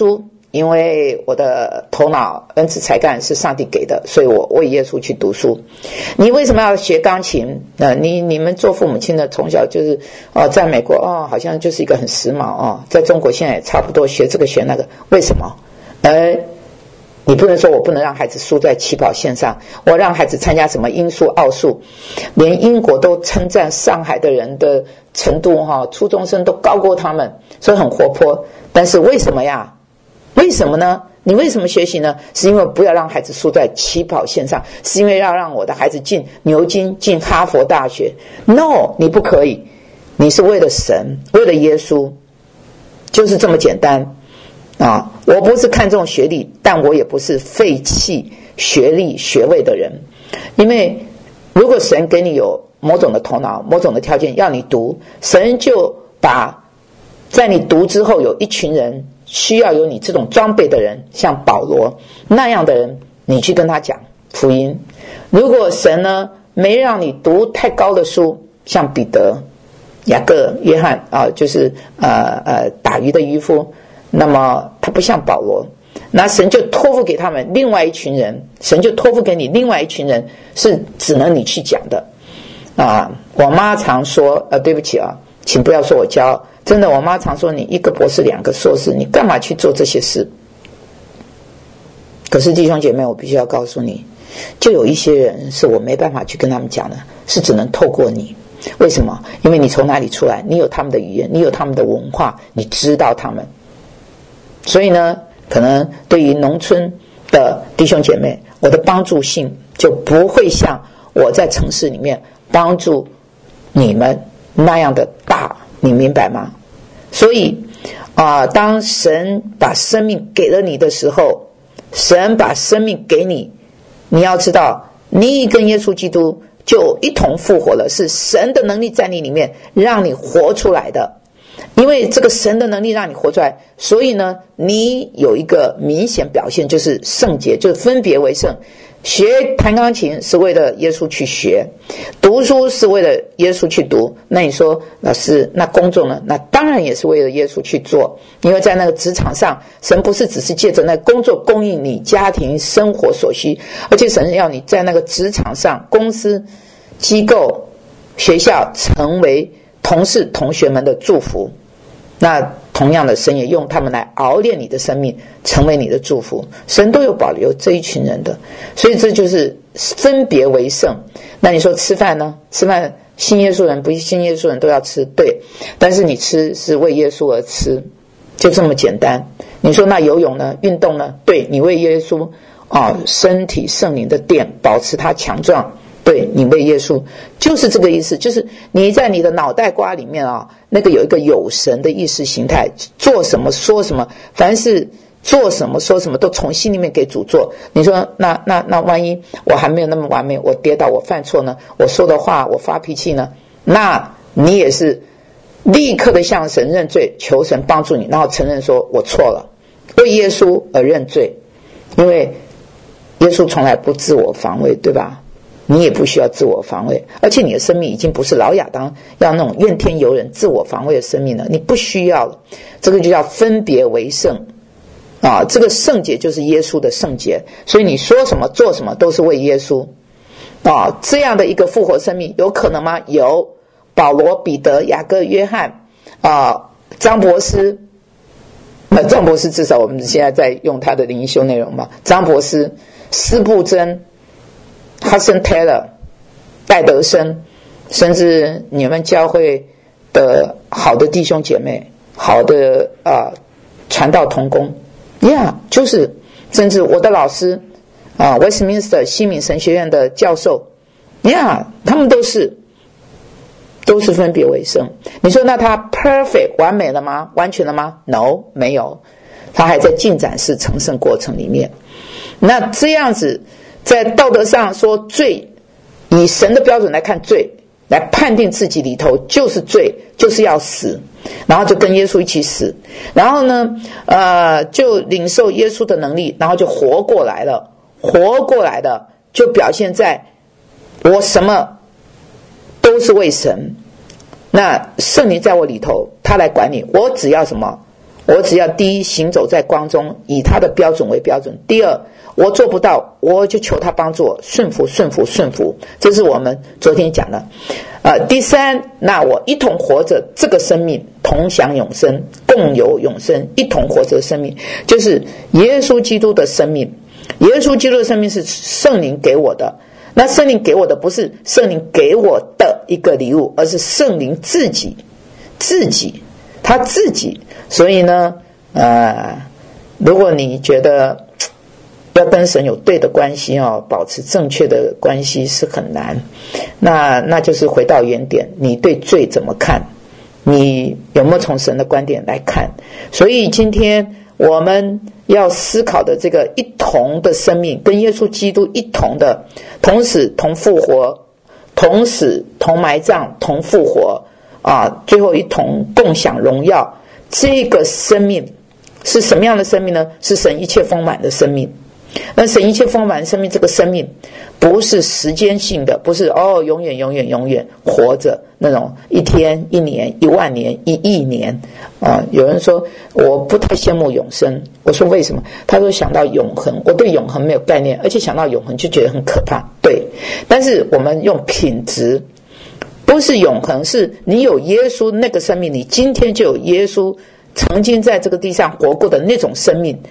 因为我的头脑恩赐才干是上帝给的，所以我为耶稣去读书。你为什么要学钢琴？你们做父母亲的从小就是在美国好像就是一个很时髦在中国现在也差不多学这个学那个，为什么？你不能说我不能让孩子输在起跑线上，我让孩子参加什么英数奥数，连英国都称赞上海的人的程度初中生都高过他们，所以很活泼。但是为什么呀？为什么呢？你为什么学习呢？是因为不要让孩子输在起跑线上，是因为要让我的孩子进牛津，进哈佛大学。 No， 你不可以，你是为了神，为了耶稣，就是这么简单我不是看重学历，但我也不是废弃学历学位的人。因为如果神给你有某种的头脑，某种的条件要你读，神就把在你读之后有一群人需要有你这种装备的人，像保罗那样的人，你去跟他讲福音。如果神呢没让你读太高的书，像彼得、雅各、约翰就是打鱼的渔夫，那么他不像保罗，那神就托付给他们另外一群人，神就托付给你另外一群人，是只能你去讲的我妈常说对不起请不要说我骄傲，真的，我妈常说你一个博士2个硕士，你干嘛去做这些事？可是弟兄姐妹，我必须要告诉你，就有一些人是我没办法去跟他们讲的，是只能透过你。为什么？因为你从哪里出来，你有他们的语言，你有他们的文化，你知道他们。所以呢，可能对于农村的弟兄姐妹，我的帮助性就不会像我在城市里面帮助你们那样的大，你明白吗？所以当神把生命给了你的时候，神把生命给你，你要知道你跟耶稣基督就一同复活了，是神的能力在你里面让你活出来的。因为这个神的能力让你活出来，所以呢你有一个明显表现，就是圣洁，就是分别为圣。学弹钢琴是为了耶稣去学，读书是为了耶稣去读。那你说老师，那工作呢？那当然也是为了耶稣去做。因为在那个职场上，神不是只是借着那工作供应你家庭生活所需，而且神要你在那个职场上，公司、机构、学校成为同事同学们的祝福。那同样的，神也用他们来熬炼你的生命，成为你的祝福。神都有保留这一群人的，所以这就是分别为圣。那你说吃饭呢？吃饭信耶稣人不信耶稣人都要吃，对，但是你吃是为耶稣而吃，就这么简单。你说那游泳呢？运动呢？对，你为耶稣身体圣灵的殿，保持它强壮，对，你为耶稣，就是这个意思。就是你在你的脑袋瓜里面那个有一个有神的意识形态，做什么说什么，凡是做什么说什么都从心里面给主做。你说那万一我还没有那么完美，我跌倒，我犯错呢，我说的话我发脾气呢，那你也是立刻的向神认罪，求神帮助你，然后承认说我错了，为耶稣而认罪。因为耶稣从来不自我防卫，对吧？你也不需要自我防卫，而且你的生命已经不是老亚当要那种怨天尤人自我防卫的生命了，你不需要了。这个就叫分别为圣这个圣洁就是耶稣的圣洁，所以你说什么做什么都是为耶稣这样的一个复活生命有可能吗？有。保罗、彼得、雅各、约翰张博士，张博士至少我们现在在用他的灵修内容嘛，张博士、司布真、Hudson Taylor、戴德生，甚至你们教会的好的弟兄姐妹，好的传道同工就是甚至我的老师Westminster 西敏神学院的教授他们都是分别为圣。你说那他 perfect 完美了吗？完全了吗？ No， 没有，他还在进展式成圣过程里面。那这样子在道德上说罪，以神的标准来看罪，来判定自己里头就是罪，就是要死，然后就跟耶稣一起死，然后呢就领受耶稣的能力，然后就活过来了。活过来的就表现在我什么都是为神，那圣灵在我里头，他来管理我，只要什么？ 我只要第一行走在光中，以他的标准为标准；第二，我做不到，我就求他帮助我，顺服。这是我们昨天讲的。第三，那我一同活着这个生命，同享永生，共有永生，一同活着的生命，就是耶稣基督的生命。耶稣基督的生命是圣灵给我的，那圣灵给我的不是圣灵给我的一个礼物，而是圣灵自己他自己。所以呢如果你觉得要跟神有对的关系保持正确的关系是很难，那就是回到原点，你对罪怎么看，你有没有从神的观点来看。所以今天我们要思考的这个一同的生命，跟耶稣基督一同的，同死同复活，同死同埋葬同复活最后一同共享荣耀，这个生命是什么样的生命呢？是神一切丰满的生命。那神一切丰满的生命，这个生命不是时间性的，不是永远活着那种1天1年1万年1亿年有人说我不太羡慕永生，我说为什么？他说想到永恒，我对永恒没有概念，而且想到永恒就觉得很可怕。对，但是我们用品质，不是永恒，是你有耶稣那个生命，你今天就有耶稣曾经在这个地上活过的那种生命。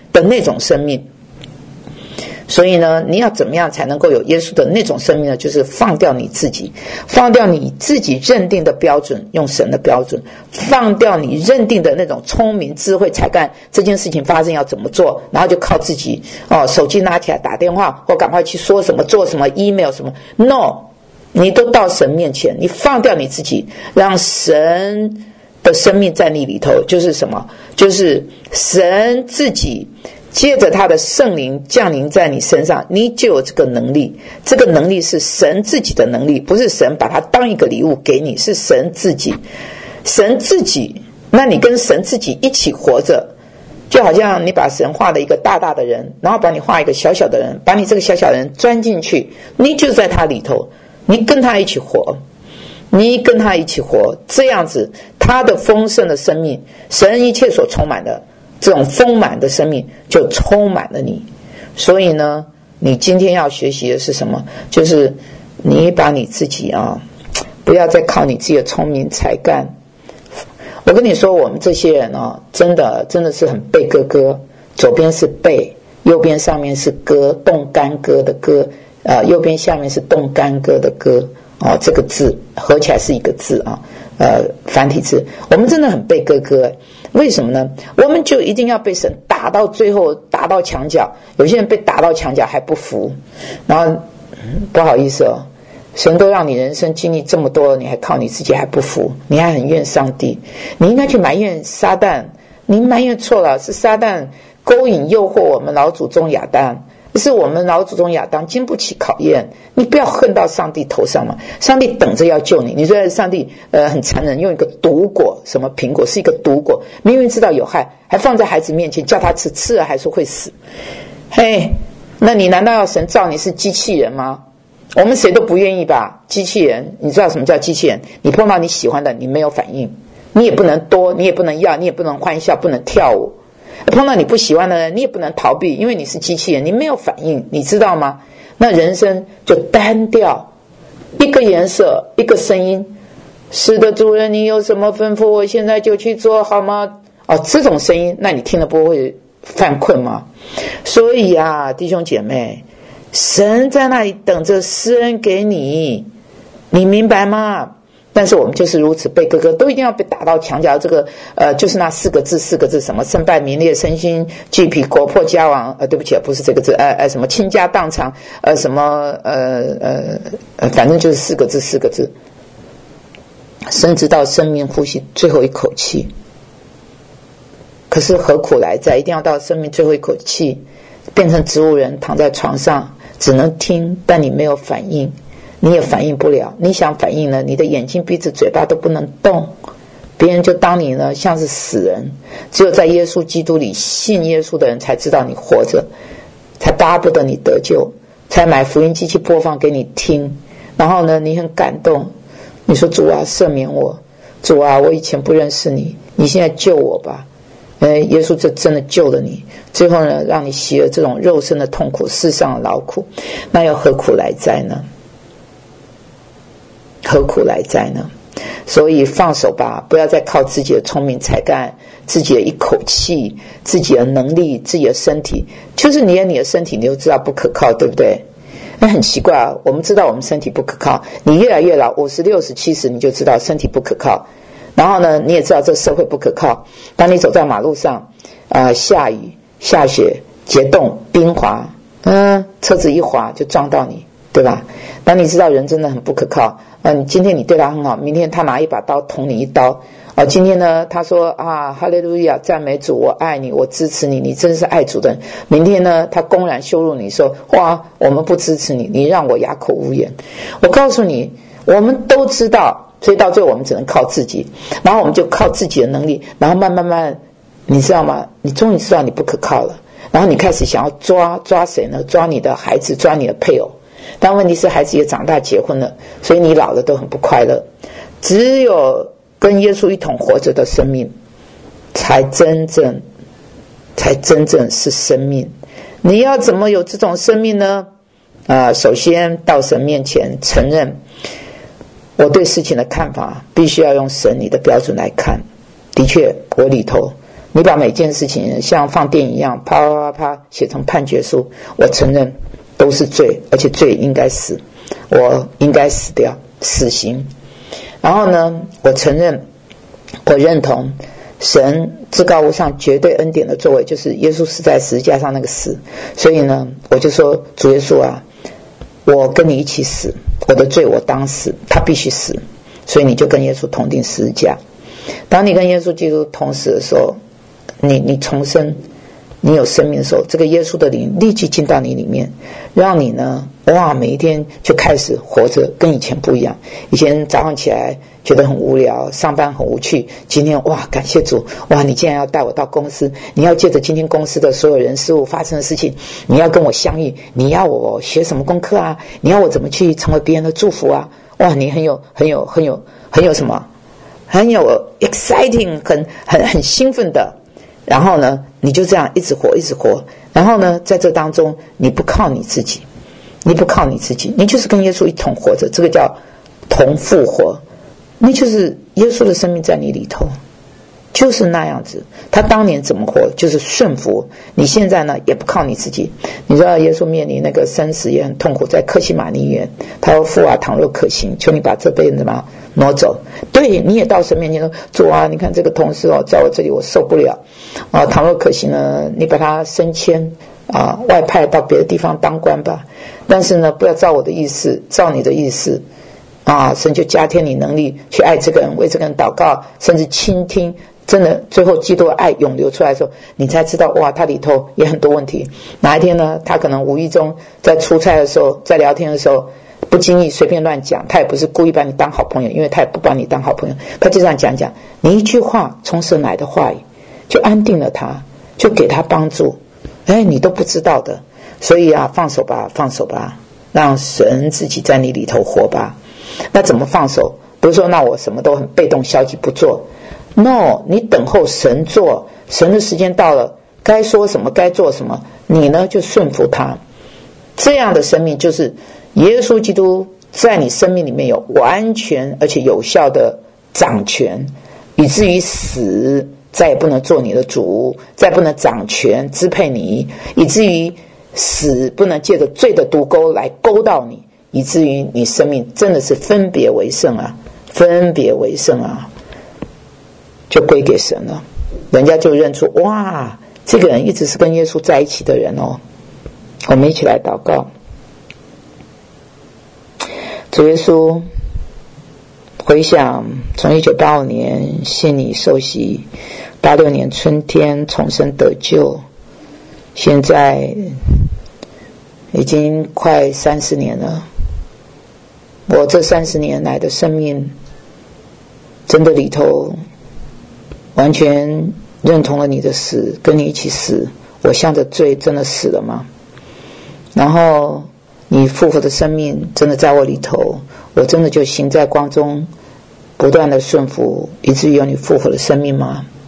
所以呢，你要怎么样才能够有耶稣的那种生命呢？就是放掉你自己认定的标准，用神的标准，放掉你认定的那种聪明智慧才干，这件事情发生要怎么做，然后就靠自己手机拿起来打电话，或赶快去说什么做什么 email 什么 no， 你都到神面前，你放掉你自己，让神的生命在你里头。就是什么？就是神自己借着他的圣灵降临在你身上，你就有这个能力。这个能力是神自己的能力，不是神把它当一个礼物给你，是神自己。那你跟神自己一起活着，就好像你把神画了一个大大的人，然后把你画一个小小的人，把你这个小小的人钻进去，你就在他里头，你跟他一起活，这样子他的丰盛的生命，神一切所充满的这种丰满的生命就充满了你。所以呢，你今天要学习的是什么？就是你把你自己不要再靠你自己的聪明才干。我跟你说，我们这些人真的是很背哥哥，左边是背，右边上面是歌，动干戈的歌，右边下面是动干戈的歌这个字合起来是一个字繁体字。我们真的很背哥哥。为什么呢？我们就一定要被神打到最后，打到墙角。有些人被打到墙角还不服，然后不好意思神都让你人生经历这么多，你还靠你自己还不服，你还很怨上帝。你应该去埋怨撒旦，你埋怨错了，是撒旦勾引诱惑我们老祖宗亚当，是我们老祖宗亚当经不起考验。你不要恨到上帝头上嘛，上帝等着要救你。你说上帝很残忍，用一个毒果，什么苹果是一个毒果，明明知道有害，还放在孩子面前叫他吃，吃了还说会死。那你难道要神造你是机器人吗？我们谁都不愿意吧。机器人，你知道什么叫机器人？你碰到你喜欢的你没有反应，你也不能多，你也不能要，你也不能欢笑，不能跳舞。碰到你不喜欢的人，你也不能逃避，因为你是机器人，你没有反应，你知道吗？那人生就单调，一个颜色，一个声音。是的，主人，你有什么吩咐，我现在就去做好吗？这种声音，那你听了不会犯困吗？所以弟兄姐妹，神在那里等着施恩给你，你明白吗？但是我们就是如此，被哥哥都一定要被打到墙角。这个就是那四个字什么身败名裂，身心俱疲，国破家亡。对不起，不是这个字，什么倾家荡产，什么反正就是四个字，甚至到生命呼吸最后一口气。可是何苦来哉？一定要到生命最后一口气，变成植物人，躺在床上，只能听，但你没有反应。你也反应不了，你想反应呢，你的眼睛鼻子嘴巴都不能动，别人就当你呢像是死人。只有在耶稣基督里信耶稣的人才知道你活着，才巴不得你得救，才买福音机器播放给你听。然后呢，你很感动，你说主啊赦免我，主啊我以前不认识你，你现在救我吧。 耶稣就真的救了你，最后呢，让你息了这种肉身的痛苦，世上的劳苦，那又何苦来哉呢？何苦来哉呢？所以放手吧，不要再靠自己的聪明才干，自己的一口气，自己的能力，自己的身体，就是你的身体，你就知道不可靠，对不对？那很奇怪啊，我们知道我们身体不可靠，你越来越老，50、60、70，你就知道身体不可靠。然后呢，你也知道这个社会不可靠。当你走在马路上，下雨、下雪、结冻、冰滑，车子一滑就撞到你，对吧？当你知道人真的很不可靠，今天你对他很好，明天他拿一把刀捅你一刀。今天呢，他说哈利路亚，赞美主，我爱你，我支持你，你真是爱主的人。明天呢，他公然羞辱你说，哇，我们不支持你，你让我哑口无言。我告诉你，我们都知道。所以到最后我们只能靠自己，然后我们就靠自己的能力，然后慢慢，你知道吗？你终于知道你不可靠了，然后你开始想要抓谁呢？抓你的孩子，抓你的配偶。但问题是孩子也长大结婚了，所以你老了都很不快乐。只有跟耶稣一同活着的生命，才真正是生命。你要怎么有这种生命呢？首先到神面前承认我对事情的看法必须要用神你的标准来看。的确，我里头你把每件事情像放电影一样啪啪啪啪写成判决书，我承认都是罪，而且罪应该死，我应该死掉，死刑。然后呢，我承认我认同神至高无上绝对恩典的作为，就是耶稣死在十字架上那个死。所以呢，我就说主耶稣啊，我跟你一起死，我的罪我当死，他必须死。所以你就跟耶稣同定十字架。当你跟耶稣基督同死的时候，你重生，你有生命的时候，这个耶稣的灵立即进到你里面，让你呢，每一天就开始活着跟以前不一样。以前早上起来觉得很无聊，上班很无趣，今天感谢主，你竟然要带我到公司，你要借着今天公司的所有人事物发生的事情，你要跟我相遇，你要我学什么功课啊？你要我怎么去成为别人的祝福啊？你很有什么？很有 exciting， 很兴奋的。然后呢，你就这样一直活。然后呢，在这当中，你不靠你自己，你就是跟耶稣一同活着，这个叫同复活。那就是耶稣的生命在你里头，就是那样子。他当年怎么活，就是顺服。你现在呢，也不靠你自己。你知道耶稣面临那个生死也很痛苦，在客西马尼园，他说父啊，倘若可行，求你把这杯怎么挪走。对，你也到神面前说，主啊，你看这个同事在我这里我受不了倘若可行呢，你把他升迁外派到别的地方当官吧。但是呢，不要照我的意思，照你的意思神就加添你能力去爱这个人，为这个人祷告，甚至倾听。真的最后基督的爱涌流出来的时候，你才知道他里头也很多问题。哪一天呢，他可能无意中在出差的时候，在聊天的时候不经意随便乱讲，他也不是故意把你当好朋友，因为他也不把你当好朋友，他就这样讲，你一句话从神来的话语就安定了他，就给他帮助，你都不知道的。所以放手吧，让神自己在你里头活吧。那怎么放手？不是说那我什么都很被动消极不做， No， 你等候神做，神的时间到了，该说什么该做什么，你呢就顺服他。这样的生命就是耶稣基督在你生命里面有完全而且有效的掌权，以至于死再也不能做你的主，再不能掌权支配你，以至于死不能借着罪的毒钩来勾到你，以至于你生命真的是分别为圣啊，就归给神了。人家就认出，哇，这个人一直是跟耶稣在一起的人哦。我们一起来祷告。主耶稣，回想从1985年信你受洗，86年春天重生得救，现在已经快30年了。我这30年来的生命真的里头完全认同了你的死，跟你一起死。我向着罪真的死了吗？然后你复活的生命真的在我里头，我真的就行在光中，不断的顺服，以至于有你复活的生命吗？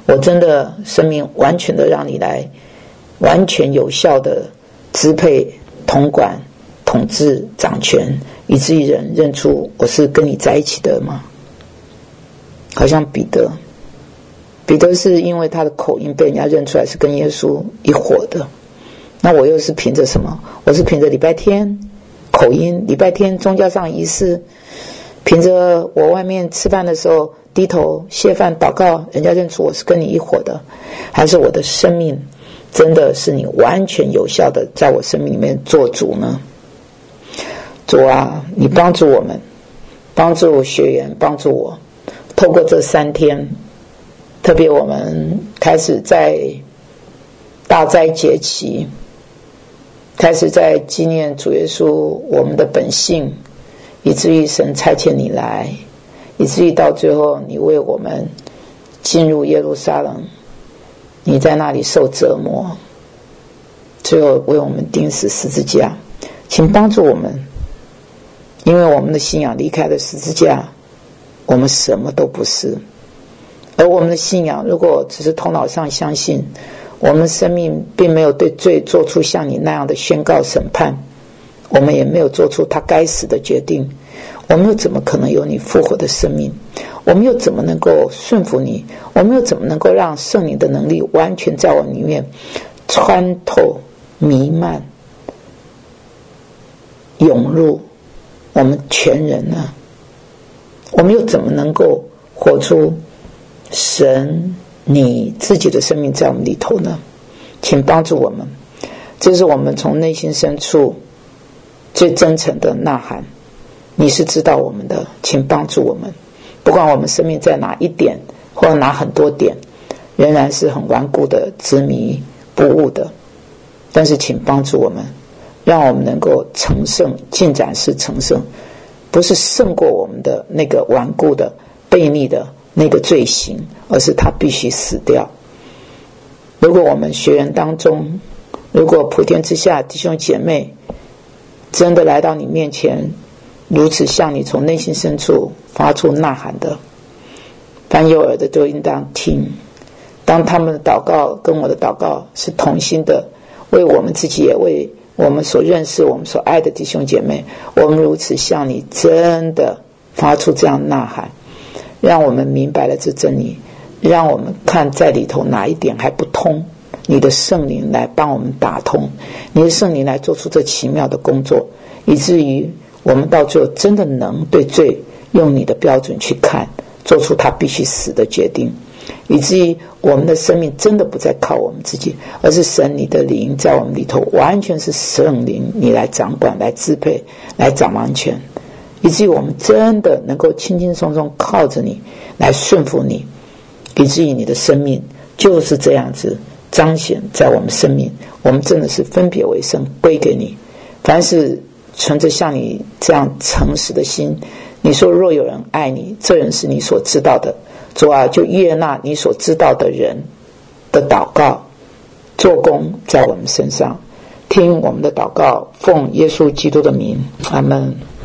我真的生命完全的让你来完全有效的支配、统管、统治、掌权，以至于人认出我是跟你在一起的吗？好像彼得是因为他的口音被人家认出来是跟耶稣一伙的，那我又是凭着什么？我是凭着礼拜天口音，礼拜天宗教上仪式，凭着我外面吃饭的时候低头谢饭祷告，人家认出我是跟你一伙的，还是我的生命真的是你完全有效的在我生命里面做主呢？主啊，你帮助我们，帮助学员，帮助我，透过这3天，特别我们开始在大斋节期，开始在纪念主耶稣我们的本性，以至于神差遣你来，以至于到最后你为我们进入耶路撒冷，你在那里受折磨，最后为我们钉死十字架。请帮助我们，因为我们的信仰离开了十字架，我们什么都不是。而我们的信仰如果只是头脑上相信，我们生命并没有对罪做出像你那样的宣告审判，我们也没有做出他该死的决定，我们又怎么可能有你复活的生命？我们又怎么能够顺服你？我们又怎么能够让圣灵的能力完全在我们里面穿透、弥漫、涌入我们全人呢？我们又怎么能够活出神你自己的生命在我们里头呢？请帮助我们，这是我们从内心深处最真诚的呐喊。你是知道我们的，请帮助我们，不管我们生命在哪一点或哪很多点，仍然是很顽固的、执迷不悟的，但是请帮助我们，让我们能够成圣，进展是成圣，不是胜过我们的那个顽固的、悖逆的那个罪行，而是它必须死掉。如果我们学员当中，如果普天之下弟兄姐妹真的来到你面前，如此向你从内心深处发出呐喊的，凡有耳的都应当听。当他们的祷告跟我的祷告是同心的，为我们自己也为我们所认识我们所爱的弟兄姐妹，我们如此向你真的发出这样呐喊，让我们明白了这真理，让我们看在里头哪一点还不通，你的圣灵来帮我们打通，你的圣灵来做出这奇妙的工作，以至于我们到最后真的能对罪用你的标准去看，做出他必须死的决定，以至于我们的生命真的不再靠我们自己，而是神你的灵在我们里头，完全是圣灵你来掌管、来支配、来掌完权，以至于我们真的能够轻轻松松靠着你来顺服你，以至于你的生命就是这样子彰显在我们生命，我们真的是分别为圣归给你。凡是存着像你这样诚实的心，你说若有人爱你，这人是你所知道的，主啊，就悦纳你所知道的人的祷告，做工在我们身上，听我们的祷告，奉耶稣基督的名，阿们。